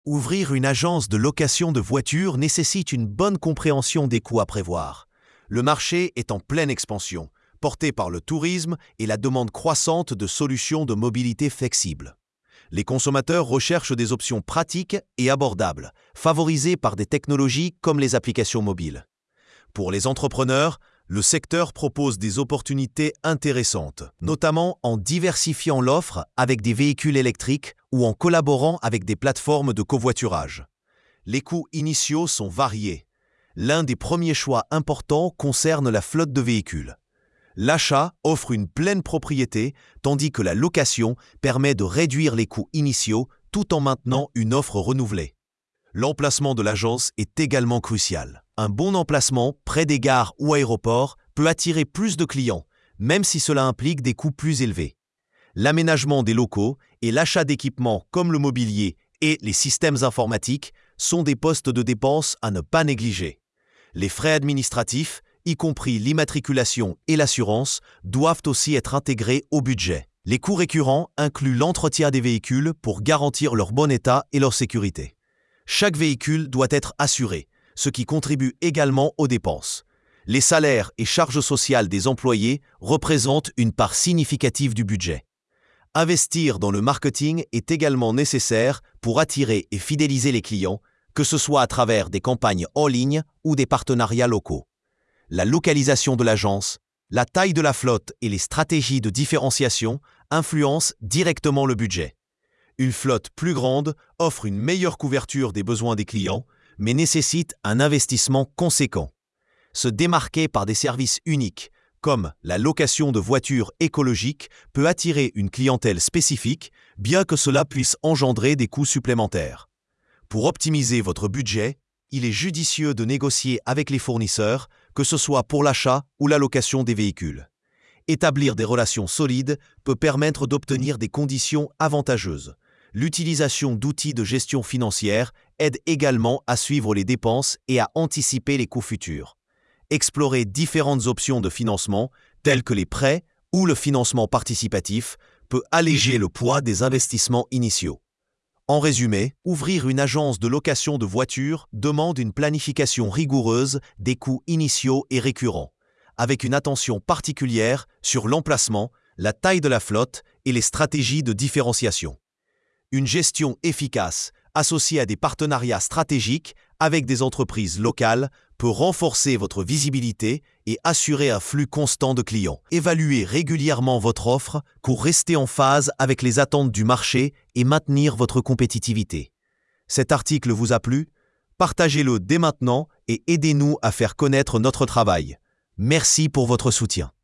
Ouvrir une agence de location de voitures nécessite une bonne compréhension des coûts à prévoir. Le marché est en pleine expansion, porté par le tourisme et la demande croissante de solutions de mobilité flexibles. Les consommateurs recherchent des options pratiques et abordables, favorisées par des technologies comme les applications mobiles. Pour les entrepreneurs, le secteur propose des opportunités intéressantes, notamment en diversifiant l'offre avec des véhicules électriques ou en collaborant avec des plateformes de covoiturage. Les coûts initiaux sont variés. L'un des premiers choix importants concerne la flotte de véhicules. L'achat offre une pleine propriété, tandis que la location permet de réduire les coûts initiaux tout en maintenant une offre renouvelée. L'emplacement de l'agence est également crucial. Un bon emplacement près des gares ou aéroports peut attirer plus de clients, même si cela implique des coûts plus élevés. L'aménagement des locaux et l'achat d'équipements comme le mobilier et les systèmes informatiques sont des postes de dépenses à ne pas négliger. Les frais administratifs, y compris l'immatriculation et l'assurance, doivent aussi être intégrés au budget. Les coûts récurrents incluent l'entretien des véhicules pour garantir leur bon état et leur sécurité. Chaque véhicule doit être assuré, ce qui contribue également aux dépenses. Les salaires et charges sociales des employés représentent une part significative du budget. Investir dans le marketing est également nécessaire pour attirer et fidéliser les clients, que ce soit à travers des campagnes en ligne ou des partenariats locaux. La localisation de l'agence, la taille de la flotte et les stratégies de différenciation influencent directement le budget. Une flotte plus grande offre une meilleure couverture des besoins des clients, mais nécessite un investissement conséquent. Se démarquer par des services uniques, comme la location de voitures écologiques, peut attirer une clientèle spécifique, bien que cela puisse engendrer des coûts supplémentaires. Pour optimiser votre budget, il est judicieux de négocier avec les fournisseurs, que ce soit pour l'achat ou la location des véhicules. Établir des relations solides peut permettre d'obtenir des conditions avantageuses. L'utilisation d'outils de gestion financière aide également à suivre les dépenses et à anticiper les coûts futurs. Explorer différentes options de financement, telles que les prêts ou le financement participatif, peut alléger le poids des investissements initiaux. En résumé, ouvrir une agence de location de voitures demande une planification rigoureuse des coûts initiaux et récurrents, avec une attention particulière sur l'emplacement, la taille de la flotte et les stratégies de différenciation. Une gestion efficace, associée à des partenariats stratégiques avec des entreprises locales, peut renforcer votre visibilité et assurer un flux constant de clients. Évaluez régulièrement votre offre pour rester en phase avec les attentes du marché et maintenir votre compétitivité. Cet article vous a plu? Partagez-le dès maintenant et aidez-nous à faire connaître notre travail. Merci pour votre soutien.